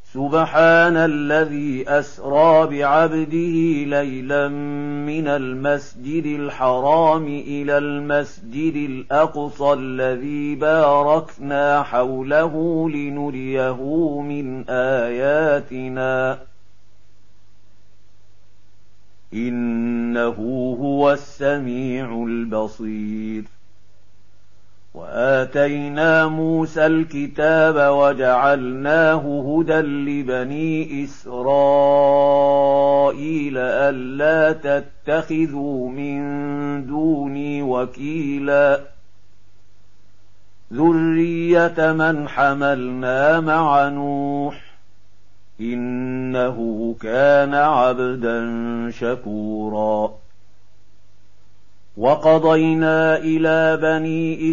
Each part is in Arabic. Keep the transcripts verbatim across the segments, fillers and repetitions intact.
سبحان الذي أسرى بعبده ليلا من المسجد الحرام إلى المسجد الأقصى الذي باركنا حوله لنريه من آياتنا إنه هو السميع البصير. وآتينا موسى الكتاب وجعلناه هدى لبني إسرائيل ألا تتخذوا من دوني وكيلا ذرية من حملنا مع نوح إنه كان عبدا شكورا. وقضينا إلى بني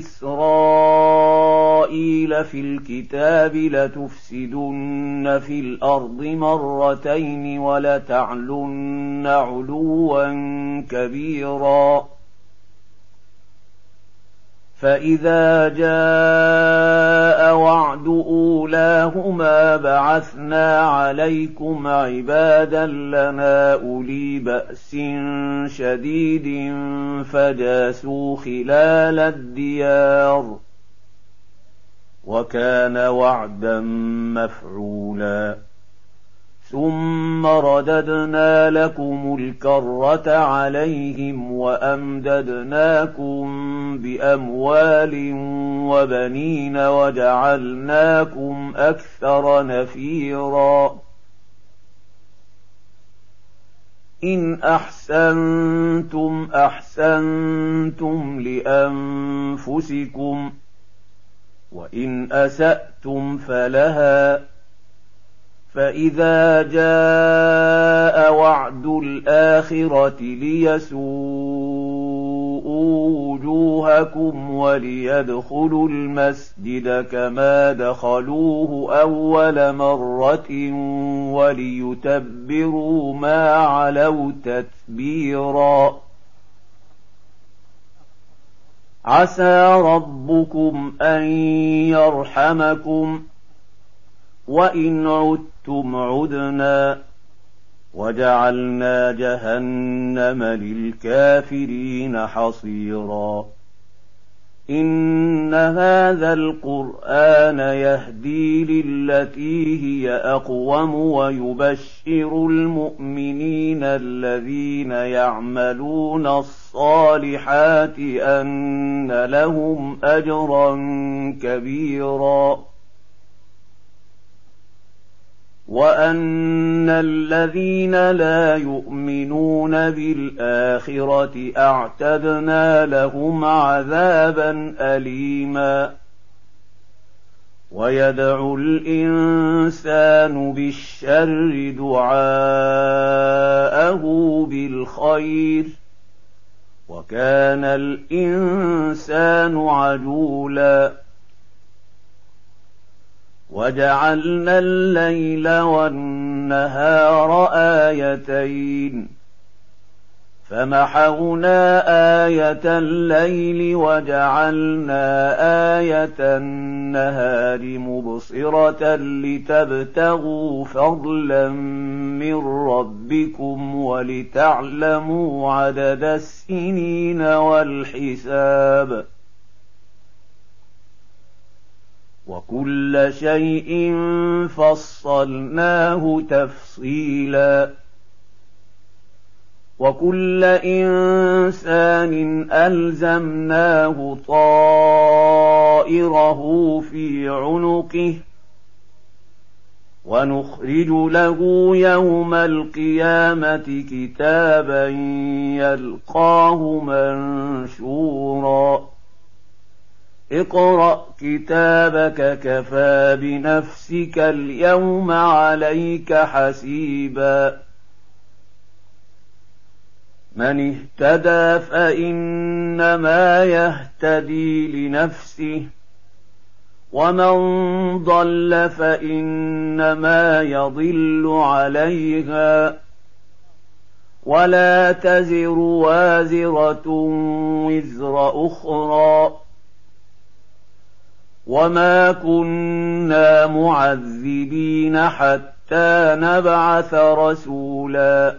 إسرائيل في الكتاب لتفسدن في الأرض مرتين ولتعلن علوا كبيرا فإذا جاء وعد أولاهما بعثنا عليكم عبادا لنا أولي بأس شديد فجاسوا خلال الديار وكان وعدا مفعولا. ثم رددنا لكم الكرة عليهم وأمددناكم بأموال وبنين وجعلناكم أكثر نفيرا. إن أحسنتم أحسنتم لأنفسكم وإن أسأتم فلها فإذا جاء وعد الآخرة ليسوءوا وجوهكم وليدخلوا المسجد كما دخلوه أول مرة وليتبروا ما علوا تتبيرا. عسى ربكم أن يرحمكم وإن عدتم عدنا وجعلنا جهنم للكافرين حصيرا. إن هذا القرآن يهدي للتي هي أقوم ويبشر المؤمنين الذين يعملون الصالحات أن لهم أجرا كبيرا وأن الذين لا يؤمنون بالآخرة أعتدنا لهم عذابا أليما. ويدعو الإنسان بالشر دعاءه بالخير وكان الإنسان عجولا. وجعلنا الليل والنهار آيتين فمحونا آية الليل وجعلنا آية النهار مبصرة لتبتغوا فضلا من ربكم ولتعلموا عدد السنين والحساب وكل شيء فصلناه تفصيلا. وكل إنسان ألزمناه طائره في عنقه ونخرج له يوم القيامة كتابا يلقاه منشورا. اقرأ كتابك كفى بنفسك اليوم عليك حسيبا. من اهتدى فإنما يهتدي لنفسه ومن ضل فإنما يضل عليها ولا تزر وازرة وزر أخرى وما كنا معذبين حتى نبعث رسولا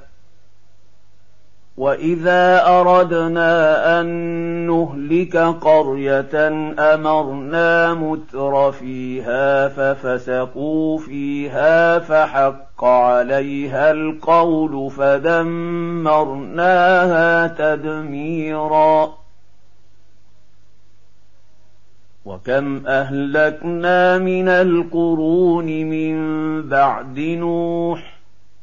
وإذا أردنا أن نهلك قرية أمرنا متر فيها ففسقوا فيها فحق عليها القول فدمرناها تدميرا وكم أهلكنا من القرون من بعد نوح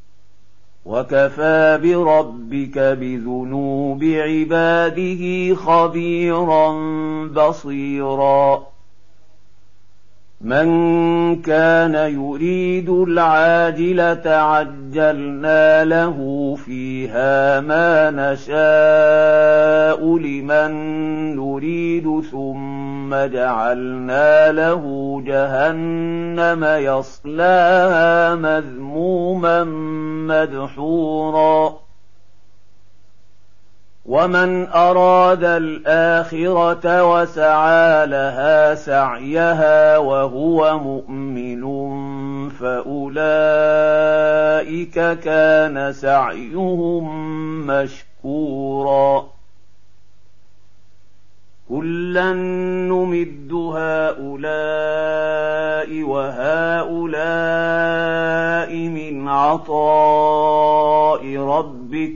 وكفى بربك بذنوب عباده خبيرا بصيرا من كان يريد العاجلة عجلنا له فيها ما نشاء لمن نريد ثم جعلنا له جهنم يصلاها مذموما مدحورا ومن أراد الآخرة وسعى لها سعيها وهو مؤمن فأولئك كان سعيهم مشكورا كلا نمد هؤلاء وهؤلاء من عطاء ربك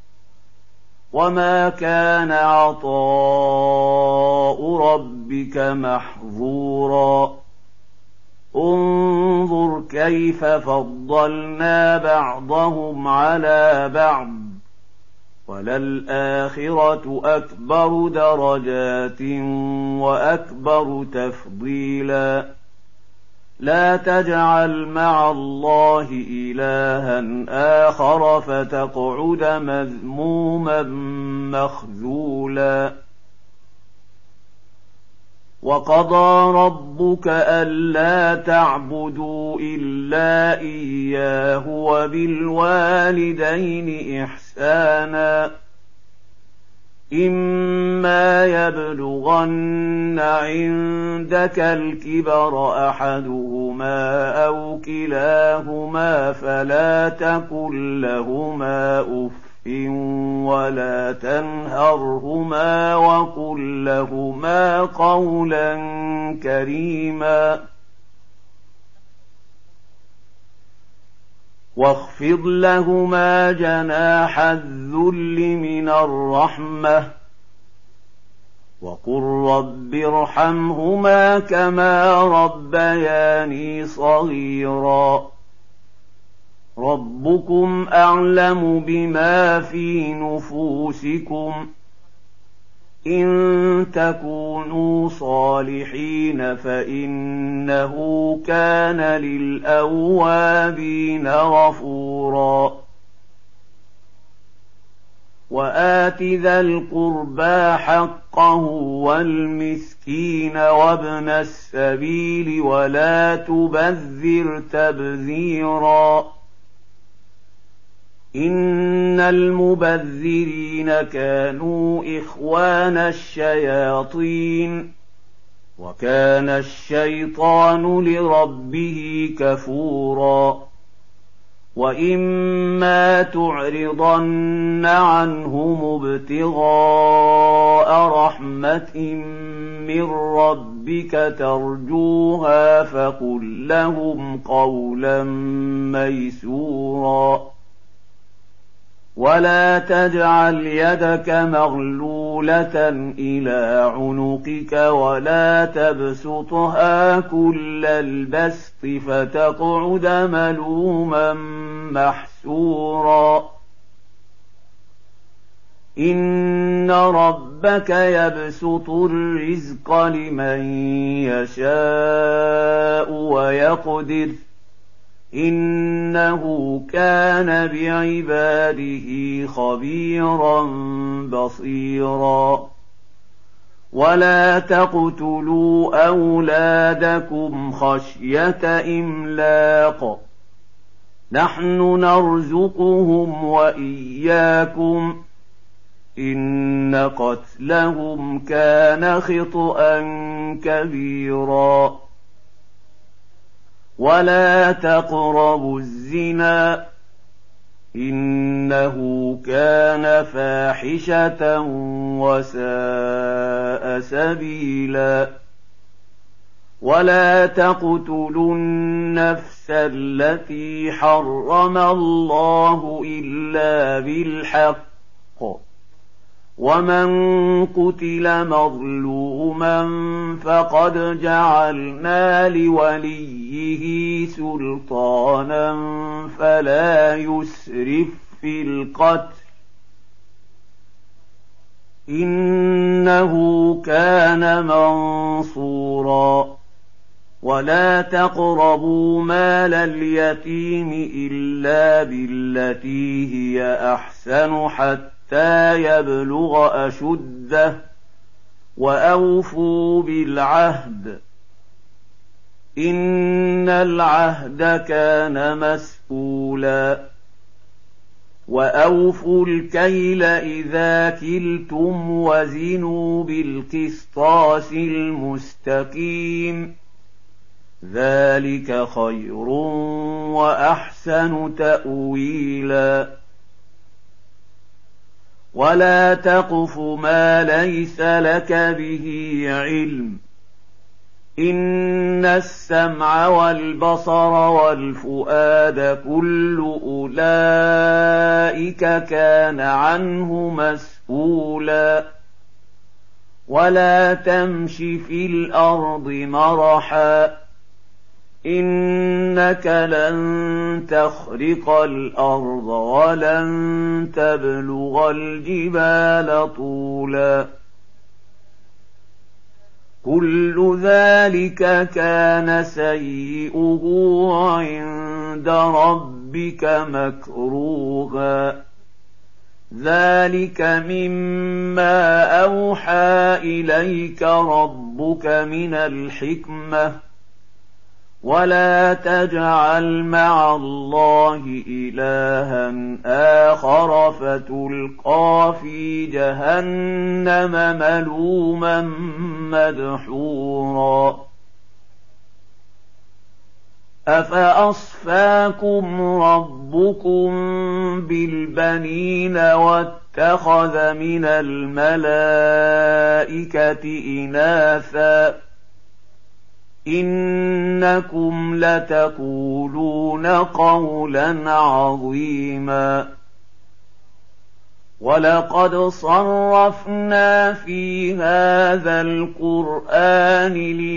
وما كان عطاء ربك محظورا انظر كيف فضلنا بعضهم على بعض وللآخرة أكبر درجات وأكبر تفضيلا لا تجعل مع الله إلها آخر فتقعد مذموما مخذولا وقضى ربك ألا تعبدوا إلا إياه وبالوالدين إحسانا إما يبلغن عندك الكبر أحدهما أو كلاهما فلا تقل لهما أف ولا تنهرهما وقل لهما قولا كريما واخفض لهما جناح الذل من الرحمة وقل رب ارحمهما كما ربياني صغيرا ربكم أعلم بما في نفوسكم إن تكونوا صالحين فإنه كان للأوابين غفورا وآت ذا القربى حقه والمسكين وابن السبيل ولا تبذر تبذيرا إن المبذرين كانوا إخوان الشياطين وكان الشيطان لربه كفورا وإما تعرضن عنهم ابتغاء رحمة من ربك ترجوها فقل لهم قولا ميسورا ولا تجعل يدك مغلولة إلى عنقك ولا تبسطها كل البسط فتقعد ملوما محسورا إن ربك يبسط الرزق لمن يشاء ويقدر إنه كان بعباده خبيرا بصيرا ولا تقتلوا أولادكم خشية إملاق نحن نرزقهم وإياكم إن قتلهم كان خطأ كبيرا ولا تقربوا الزنا إنه كان فاحشة وساء سبيلا ولا تقتلوا النفس التي حرم الله إلا بالحق ومن قتل مظلوما فقد جعلنا لوليه سلطانا فلا يسرف في القتل إنه كان منصورا ولا تقربوا مال اليتيم إلا بالتي هي أحسن حتى يبلغ أشده وأوفوا بالعهد إن العهد كان مسؤولا وأوفوا الكيل إذا كلتم وزنوا بالقسطاس المستقيم ذلك خير وأحسن تأويلا ولا تقف ما ليس لك به علم إن السمع والبصر والفؤاد كل أولئك كان عنه مسؤولا ولا تمش في الأرض مرحا إنك لن تخرق الأرض ولن تبلغ الجبال طولا كل ذلك كان سيئه عند ربك مكروها ذلك مما أوحى إليك ربك من الحكمة ولا تجعل مع الله إلها آخر فتلقى في جهنم ملوما مدحورا أفأصفاكم ربكم بالبنين واتخذ من الملائكة إناثا إنكم لتقولون قولا عظيما ولقد صرفنا في هذا القرآن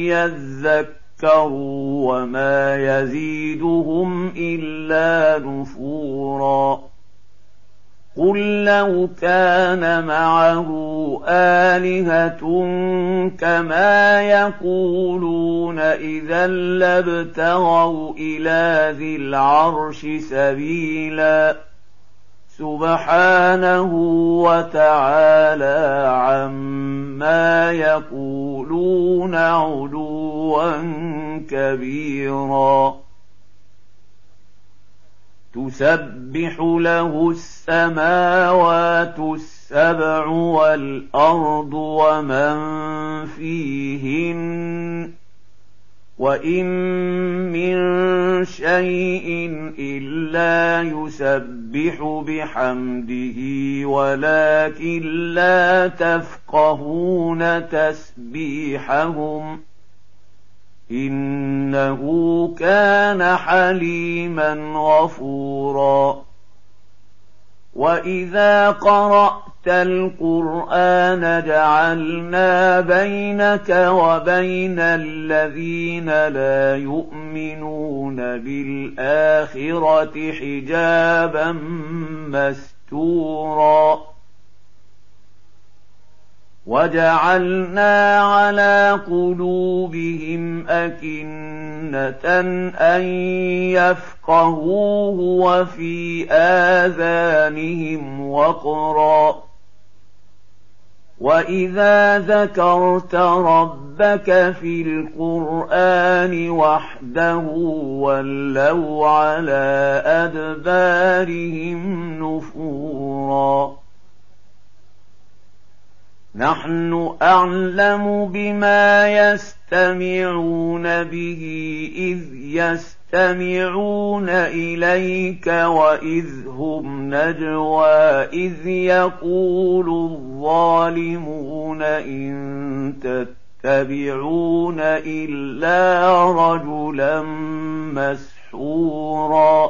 ليذكروا وما يزيدهم إلا نفورا قل لو كان معه آلهة كما يقولون إذا لابتغوا إلى ذي العرش سبيلا سبحانه وتعالى عما يقولون علوا كبيرا تسبح له السماوات السبع والأرض ومن فيهن وإن من شيء إلا يسبح بحمده ولكن لا تفقهون تسبيحهم إنه كان حليما غفورا وإذا قرأت القرآن جعلنا بينك وبين الذين لا يؤمنون بالآخرة حجابا مستورا وجعلنا على قلوبهم أكنة أن يفقهوه وفي آذانهم وقرا وإذا ذكرت ربك في القرآن وحده ولوا على أدبارهم نفورا نحن أعلم بما يستمعون به إذ يستمعون إليك وإذ هم نجوى إذ يقول الظالمون إن تتبعون إلا رجلا مسحورا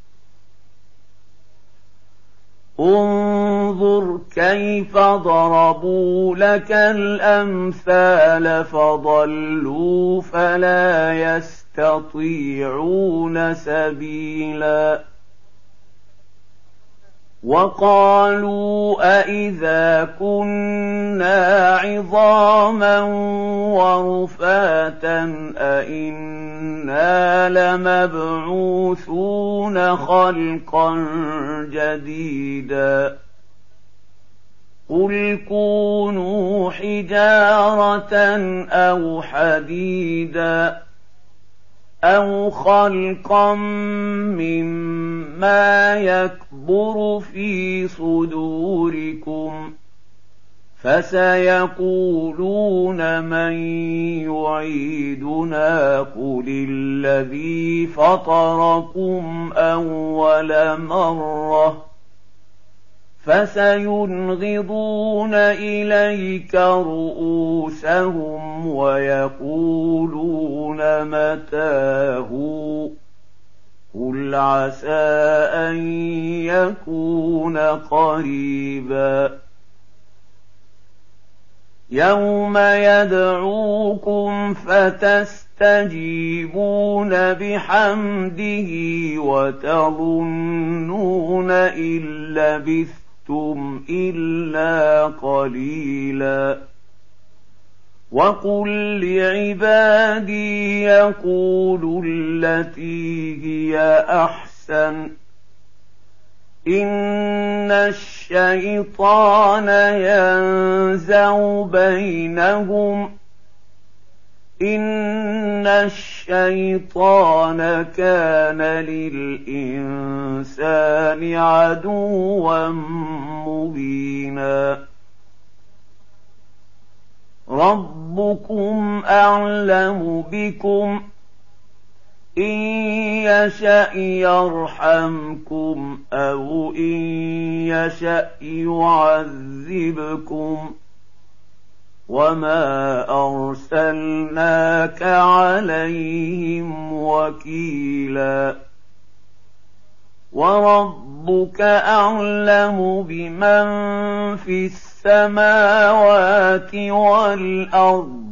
انظر كيف ضربوا لك الأمثال فضلوا فلا يستطيعون سبيلا وقالوا أإذا كنا عظاما ورفاتا أإنا لمبعوثون خلقا جديدا قل كونوا حجارة أو حديدا أو خلقا مما يكبر في صدوركم فسيقولون من يعيدنا قل الذي فطركم أول مرة فسينغضون إليك رؤوسهم ويقولون متاه قل عسى أن يكون قريبا يوم يدعوكم فتستجيبون بحمده وتظنون إن لبثتم إلا قليلا وقل لعبادي يقولوا التي هي أحسن إن الشيطان ينزغ بينهم إن الشيطان كان للإنسان عدوا مبينا ربكم أعلم بكم إن يشأ يرحمكم أو إن يشأ يعذبكم وما أرسلناك عليهم وكيلا وربك أعلم بمن في السماوات والأرض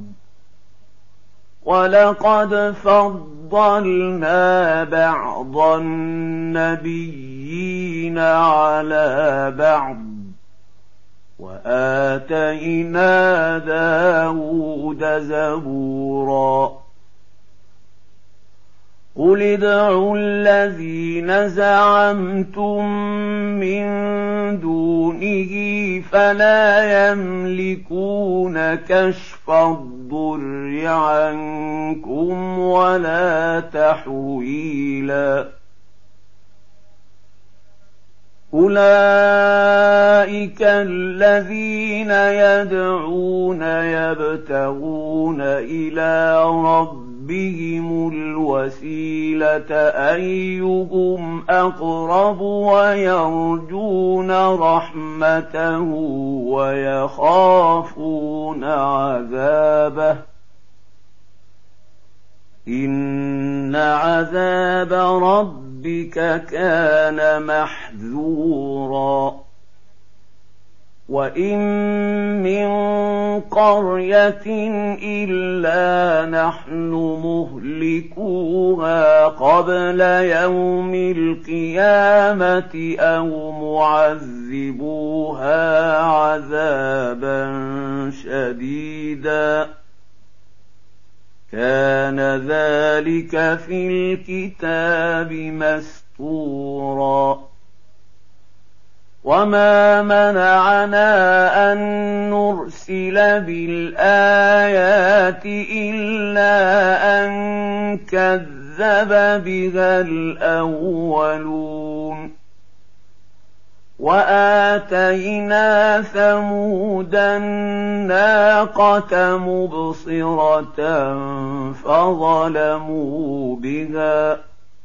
ولقد فضلنا بعض النبيين على بعض وآتينا داود زبورا قل ادعوا الذين زعمتم من دونه فلا يملكون كشف الضر عنكم ولا تحويلا أولئك الذين يدعون يبتغون إلى ربهم الوسيلة أيهم أقرب ويرجون رحمته ويخافون عذابه إن عذاب ربك كان محذورا وإن من قرية إلا نحن مهلكوها قبل يوم القيامة أو معذبوها عذابا شديدا كان ذلك في الكتاب مسطورا وما منعنا أن نرسل بالآيات إلا أن كذب بها الأولون وآتينا ثمود الناقة مبصرة فظلموا بها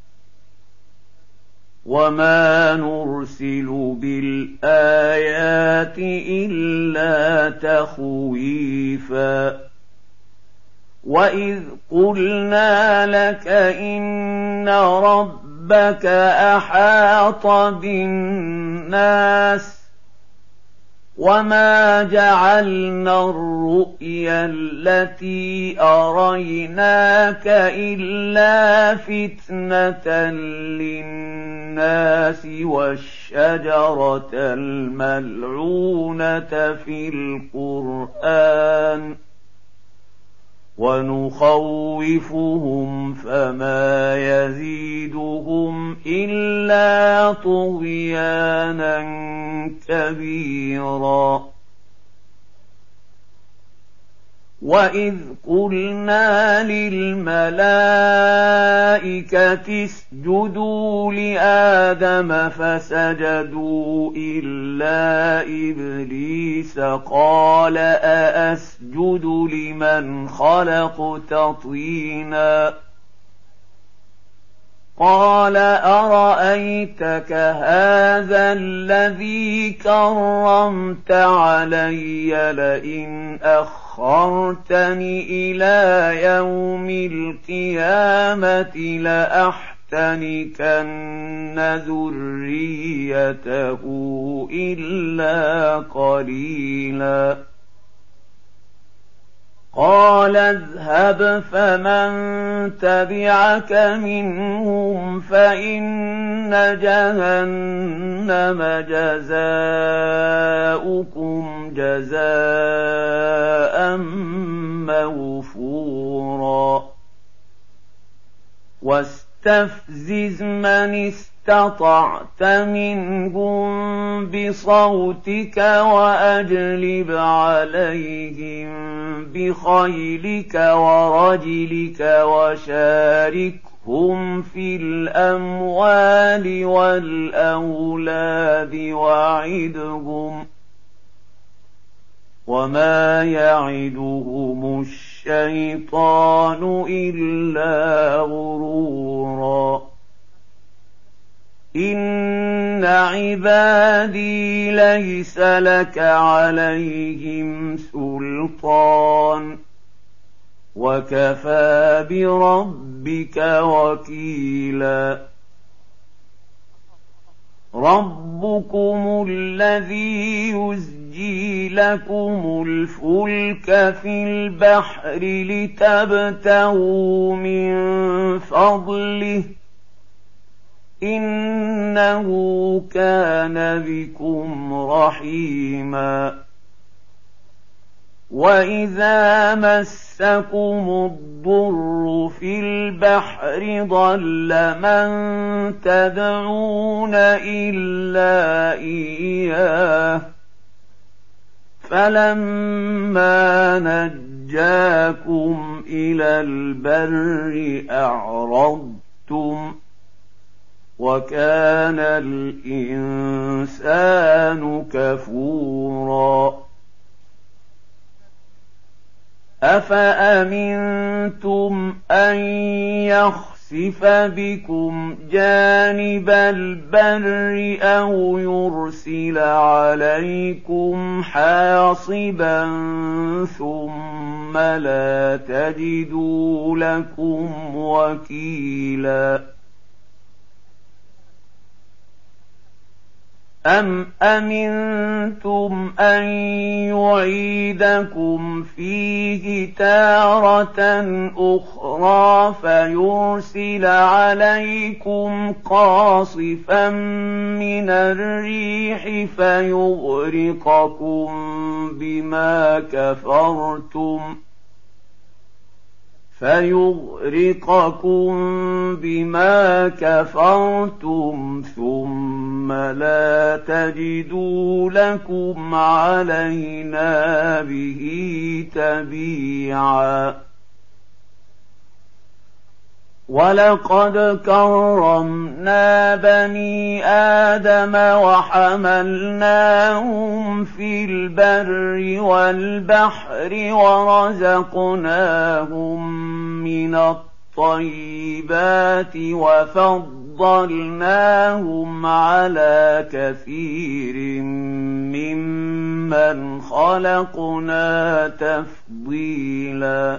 وما نرسل بالآيات إلا تخويفا وإذ قلنا لك إن ربك أحاط بالناس وما جعلنا الرؤيا التي أريناك إلا فتنة للناس والشجرة الملعونة في القرآن ونخوفهم فما يزيدهم إلا طغيانا كبيرا وإذ قلنا للملائكة اسجدوا لآدم فسجدوا إلا إبليس قال أأسجد لمن خلقت طينا قال أرأيتك هذا الذي كرمت علي لئن أخرتني إلى يوم القيامة لأحتنكن ذريته إلا قليلا قال اذهب فمن تبعك منهم فإن جهنم جزاؤكم جزاء موفورا واستفزز من استطعت منهم بصوتك وأجلب عليهم بخيلك ورجلك وشاركهم في الأموال والأولاد وعدهم وما يعدهم الشيطان إلا غرورا إن عبادي ليس لك عليهم سلطان وكفى بربك وكيلا ربكم الذي يزجي لكم الفلك في البحر لتبتغوا من فضله إنه كان بكم رحيما وإذا مسكم الضر في البحر ضل من تدعون إلا إياه فلما نجاكم إلى البر أعرضتم وكان الإنسان كفورا أفأمنتم أن يخسف بكم جانب البر أو يرسل عليكم حاصبا ثم لا تجدوا لكم وكيلا أم أمنتم أن يعيدكم فيه تارة أخرى فيرسل عليكم قاصفا من الريح فيغرقكم بما كفرتم فيغرقكم بما كفرتم ثم لا تجدوا لكم علينا به تبيعا وَلَقَدْ كَرَّمْنَا بَنِي آدَمَ وَحَمَلْنَاهُمْ فِي الْبَرِّ وَالْبَحْرِ وَرَزَقْنَاهُم مِّنَ الطَّيِّبَاتِ وَفَضَّلْنَاهُمْ عَلَىٰ كَثِيرٍ مِّمَّنْ خَلَقْنَا تَفْضِيلًا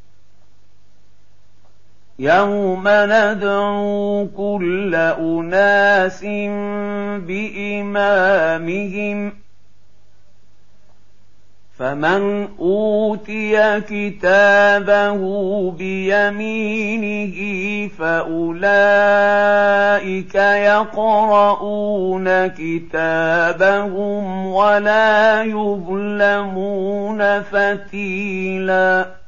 يَوْمَ نَدْعُو كُلَّ أُنَاسٍ بِإِمَامِهِمْ فَمَنْ أُوتِيَ كِتَابَهُ بِيَمِينِهِ فَأُولَٰئِكَ يَقْرَءُونَ كِتَابَهُمْ وَلَا يُظْلَمُونَ فَتِيلًا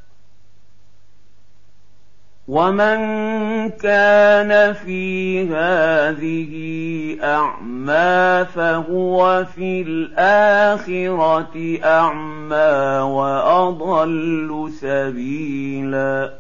وَمَنْ كَانَ فِي هَٰذِهِ أَعْمَىٰ فَهُوَ فِي الْآخِرَةِ أَعْمَىٰ وَأَضَلُّ سَبِيلًا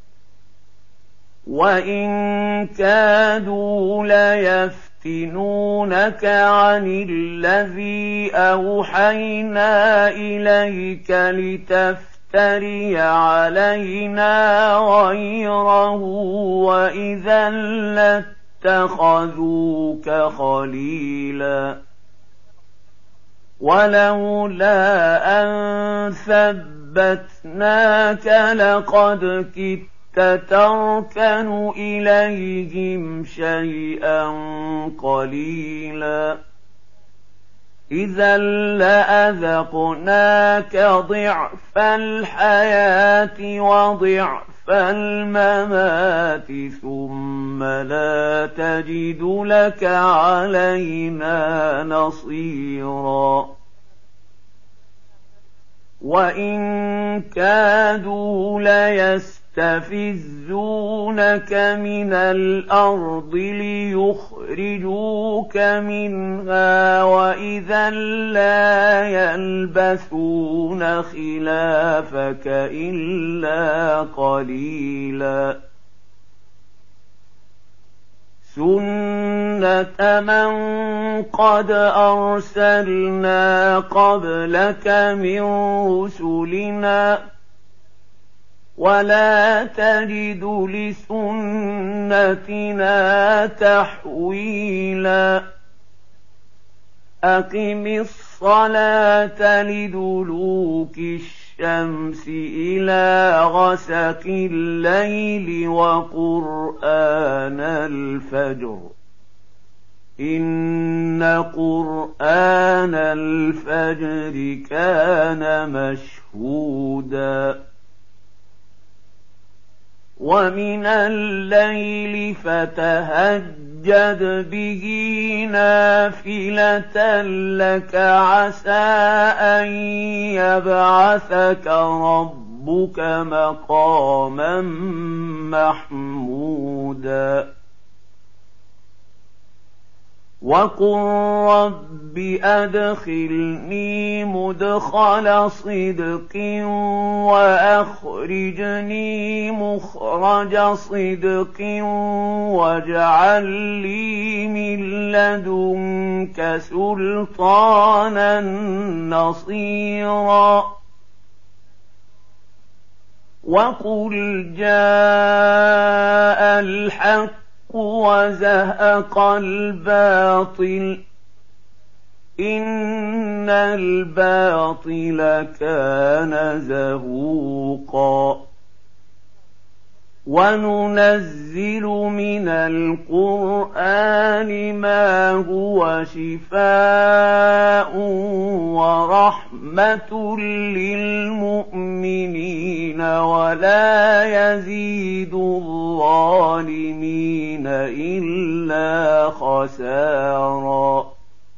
وَإِن كَادُوا لَيَفْتِنُونَكَ عَنِ الَّذِي أَوْحَيْنَا إِلَيْكَ لِتَفْتَرِيَ تَفْتَرِيَ عَلَيْنَا غَيْرَهُ وَإِذًا لَّاتَّخَذُوكَ خَلِيلًا وَلَوْلَا أَن ثَبَّتْنَاكَ لَقَدْ كِدتَّ تَرْكَنُ إِلَيْهِمْ شَيْئًا قَلِيلًا إِذًا لَّأَذَقْنَاكَ ضِعْفَ الْحَيَاةِ وَضِعْفَ الْمَمَاتِ ثُمَّ لَا تَجِدُ لَكَ عَلَيْنَا نَصِيرًا وَإِن كَادُوا لَيَسْتَفِزُّونَكَ مِنَ الْأَرْضِ لِيُخْرِجُوكَ مِنْهَا وَإِذًا لَّا يَلْبَثُونَ خِلَافَكَ إِلَّا قَلِيلًا سُنَّةَ مَن قَدْ أَرْسَلْنَا قَبْلَكَ مِن رُّسُلِنَا وَلَا تَجِدُ لِسُنَّتِنَا تَحْوِيلًا أَقِمِ الصَّلَاةَ لِدُلُوكِ الشَّمْسِ إِلَىٰ غَسَقِ اللَّيْلِ وَقُرْآنَ الْفَجْرِ إِنَّ قُرْآنَ الْفَجْرِ كَانَ مَشْهُودًا وَمِنَ اللَّيْلِ فَتَهَجَّدْ بِهِ نَافِلَةً لَّكَ عَسَىٰ أَن يَبْعَثَكَ رَبُّكَ مَقَامًا مَّحْمُودًا وَقُل رَّبِّ أَدْخِلْنِي مُدْخَلَ صِدْقٍ وَأَخْرِجْنِي مُخْرَجَ صِدْقٍ وَاجْعَل لِّي مِن لَّدُنكَ سُلْطَانًا نَّصِيرًا وَقُلْ جَاءَ الْحَقُّ وَزَهَقَ الْبَاطِلُ إِنَّ الْبَاطِلَ كَانَ زَهُوقًا وَنُنَزِّلُ مِنَ الْقُرْآنِ مَا هُوَ شِفَاءٌ وَرَحْمَةٌ لِّلْمُؤْمِنِينَ وَلَا يَزِيدُ الظَّالِمِينَ إِلَّا خَسَارًا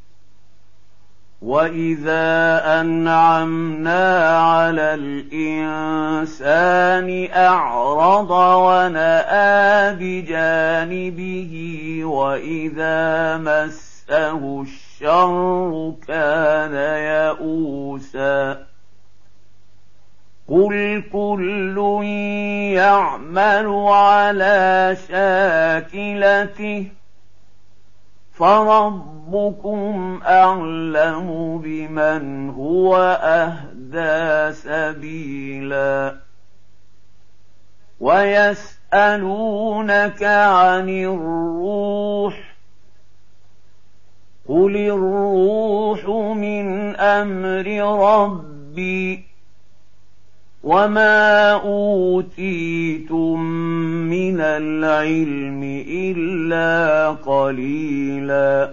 وَإِذَا أَنْعَمْنَا عَلَى الْإِنسَانِ أَعْرَضَ وَنَأَىٰ بِجَانِبِهِ وَإِذَا مَسَّهُ الشَّرُّ كَانَ يَئُوسًا قل كل يعمل على شاكلته فربكم أعلم بمن هو أهدى سبيلا ويسألونك عن الروح قل الروح من أمر ربي وما أوتيتم من العلم إلا قليلا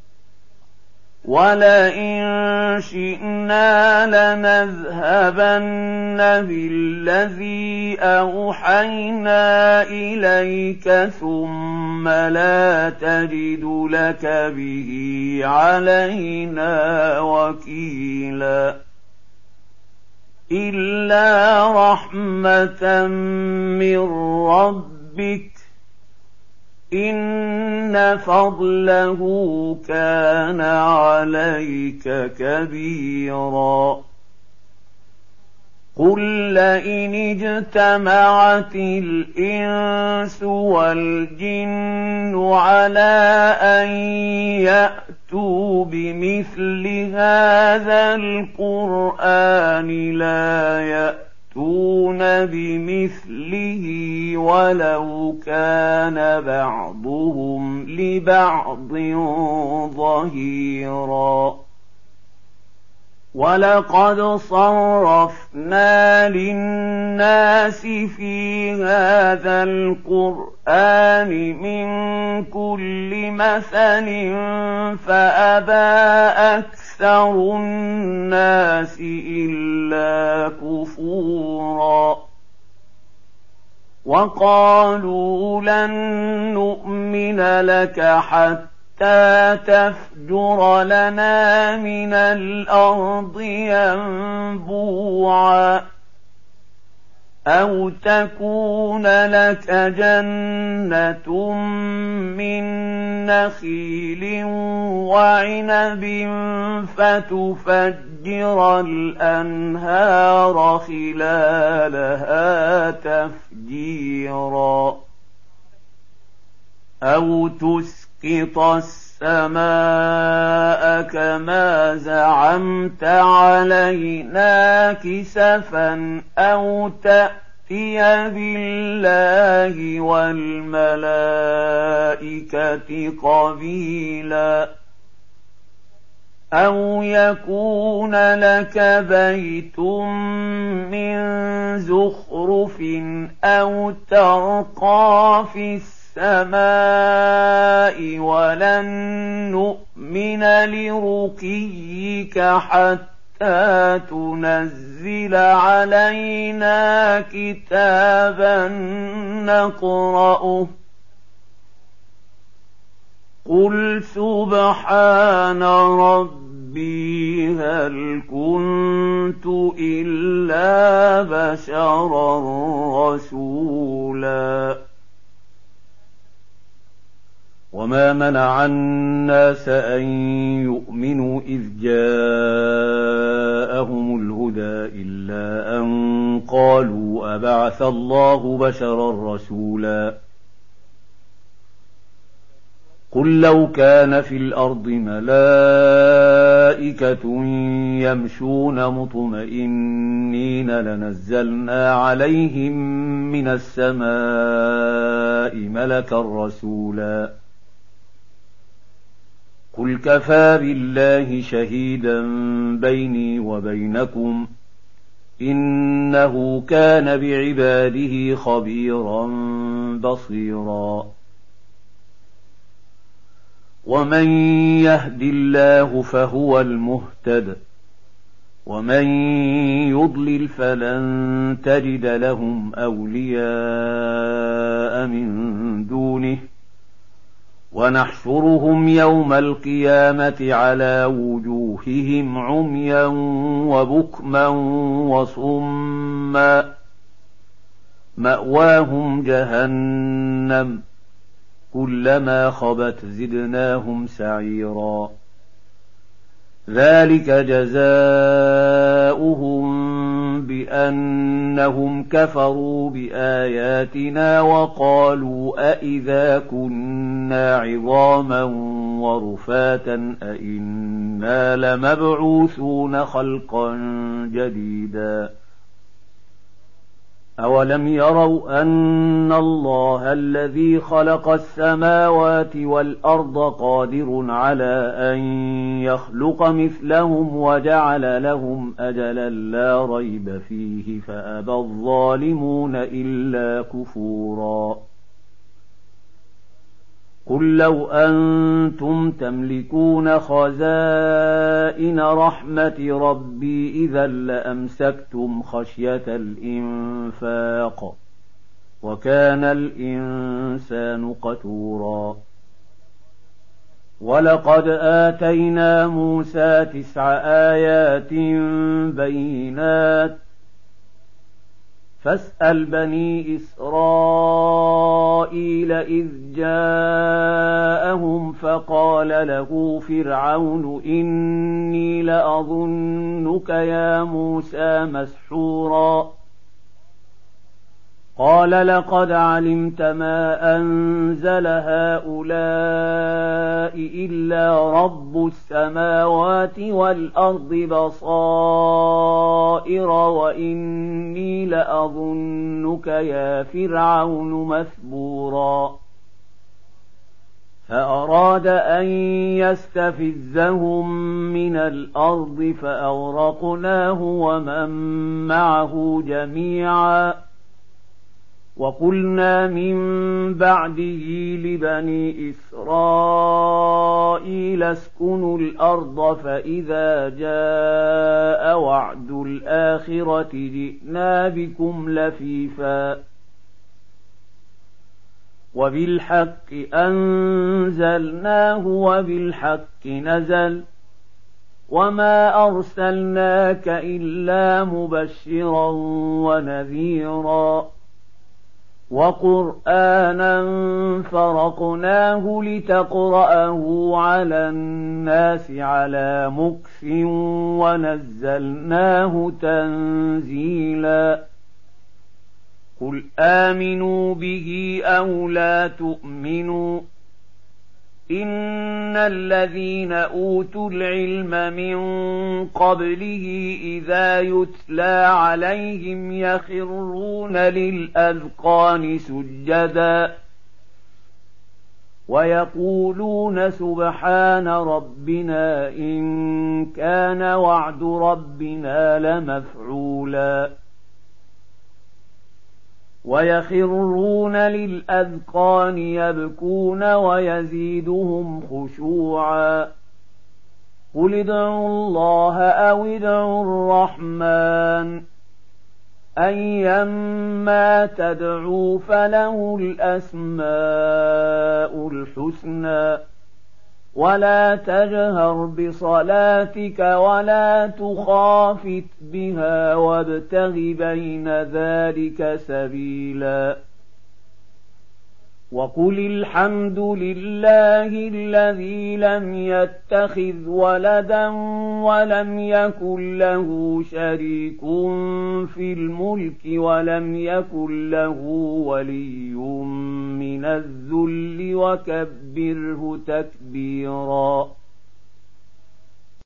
ولئن شئنا لنذهبن بالذي أوحينا إليك ثم لا تجد لك به علينا وكيلا إلا رحمة من ربك إن فضله كان عليك كبيرا قل لئن اجتمعت الإنس والجن على أن يأتوا بمثل هذا القرآن لا يأتون بمثله ولو كان بعضهم لبعض ظهيرا ولقد صرفنا للناس في هذا القرآن من كل مثل فأبى أكثر الناس إلا كفورا وقالوا لن نؤمن لك حتى تفجر لنا من الأرض ينبوعا أو تكون لك جنة من نخيل وعنب فتفجر الأنهار خلالها تفجيرا أو تسقط السماء كما زعمت علينا كسفا أو تأتي بالله والملائكة قبيلا أو يكون لك بيت من زخرف أو ترقى في السماء السماء ولن نؤمن لرقيك حتى تنزل علينا كتابا نقرأه قل سبحان ربي هل كنت إلا بشرا رسولا وما منع الناس أن يؤمنوا إذ جاءهم الهدى إلا أن قالوا أبعث الله بشرا رسولا قل لو كان في الأرض ملائكة يمشون مطمئنين لنزلنا عليهم من السماء ملكا رسولا قل كفى بالله شهيدا بيني وبينكم إنه كان بعباده خبيرا بصيرا ومن يهد الله فهو المهتد ومن يضلل فلن تجد لهم أولياء من دونه ونحشرهم يوم القيامة على وجوههم عميا وبكما وصما مأواهم جهنم كلما خبت زدناهم سعيرا ذلك جزاؤهم بأنهم بأنهم كفروا بآياتنا وقالوا أئذا كنا عظاما ورفاتا أئنا لمبعوثون خلقا جديدا أولم يروا أن الله الذي خلق السماوات والأرض قادر على أن يخلق مثلهم وجعل لهم أجلا لا ريب فيه فأبى الظالمون إلا كفورا قل لو أنتم تملكون خزائن رحمة ربي إذا لأمسكتم خشية الإنفاق وكان الإنسان قتورا ولقد آتينا موسى تسع آيات بينات فاسأل بني إسرائيل إذ جاءهم فقال له فرعون إني لأظنك يا موسى مسحورا قال لقد علمت ما أنزل هؤلاء إلا رب السماوات والأرض بصائر وإني لأظنك يا فرعون مثبورا فأراد أن يستفزهم من الأرض فأغرقناه ومن معه جميعا وقلنا من بعده لبني إسرائيل اسكنوا الأرض فإذا جاء وعد الآخرة جئنا بكم لفيفا وبالحق أنزلناه وبالحق نزل وما أرسلناك إلا مبشرا ونذيرا وقرآنا فرقناه لتقرأه على الناس على مكث ونزلناه تنزيلا قل آمنوا به أو لا تؤمنوا إن الذين أوتوا العلم من قبله إذا يتلى عليهم يخرون للأذقان سجدا ويقولون سبحان ربنا إن كان وعد ربنا لمفعولا ويخرون للأذقان يبكون ويزيدهم خشوعا قل ادعوا الله أو ادعوا الرحمن أيما تدعوا فله الأسماء الحسنى ولا تجهر بصلاتك ولا تخافت بها وابتغ بين ذلك سبيلا وقل الحمد لله الذي لم يتخذ ولدا ولم يكن له شريك في الملك ولم يكن له ولي من الذل وكبره تكبيرا